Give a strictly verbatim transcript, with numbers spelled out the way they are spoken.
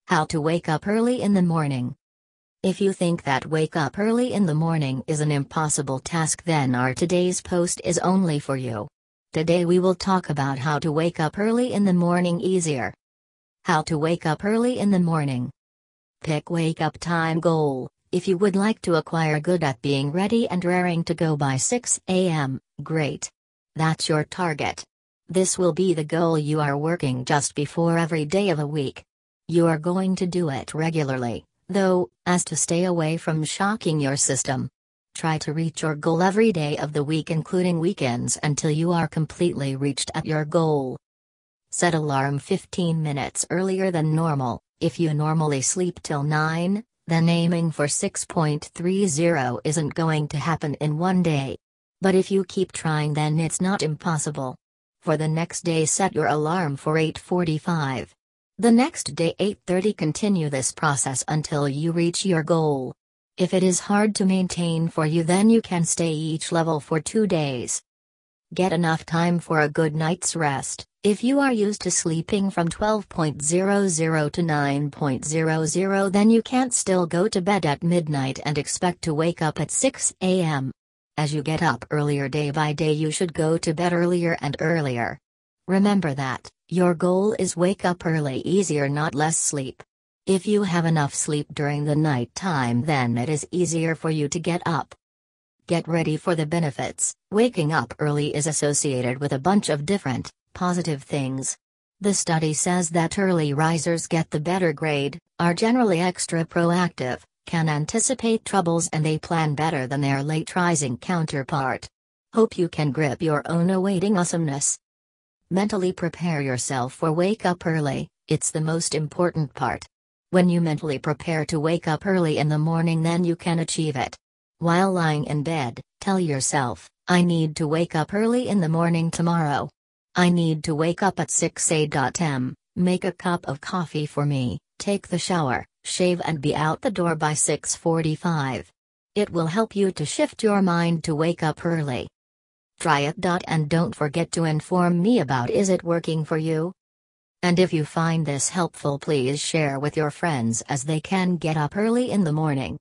How to wake up early in the morning. If you think that wake up early in the morning is an impossible task, then our today's post is only for you. Today we will talk about how to wake up early in the morning easier. How to wake up early in the morning. Pick wake up time goal. If you would like to acquire good at being ready and raring to go by six a m, great. That's your target. This will be the goal you are working just before every day of a week. You are going to do it regularly, though, as to stay away from shocking your system. Try to reach your goal every day of the week, including weekends, until you are completely reached at your goal. Set alarm fifteen minutes earlier than normal. If you normally sleep till nine, then aiming for six point three zero isn't going to happen in one day. But if you keep trying, then it's not impossible. For the next day, set your alarm for eight forty-five. The next day eight thirty. Continue this process until you reach your goal. If it is hard to maintain for you, then you can stay each level for two days. Get enough time for a good night's rest. If you are used to sleeping from twelve point zero zero to nine point zero zero, then you can't still go to bed at midnight and expect to wake up at six a m. As you get up earlier day by day, you should go to bed earlier and earlier. Remember that your goal is wake up early easier, not less sleep. If you have enough sleep during the night time, then it is easier for you to get up. Get ready for the benefits. Waking up early is associated with a bunch of different, positive things. The study says that early risers get the better grade, are generally extra proactive, can anticipate troubles, and they plan better than their late rising counterpart. Hope you can grip your own awaiting awesomeness. Mentally prepare yourself for wake up early. It's the most important part. When you mentally prepare to wake up early in the morning, then you can achieve it. While lying in bed, tell yourself, I need to wake up early in the morning tomorrow. I need to wake up at six a m, make a cup of coffee for me, take the shower, shave, and be out the door by six forty-five. It will help you to shift your mind to wake up early. Try it. And don't forget to inform me about is it working for you? And if you find this helpful, please share with your friends, as they can get up early in the morning.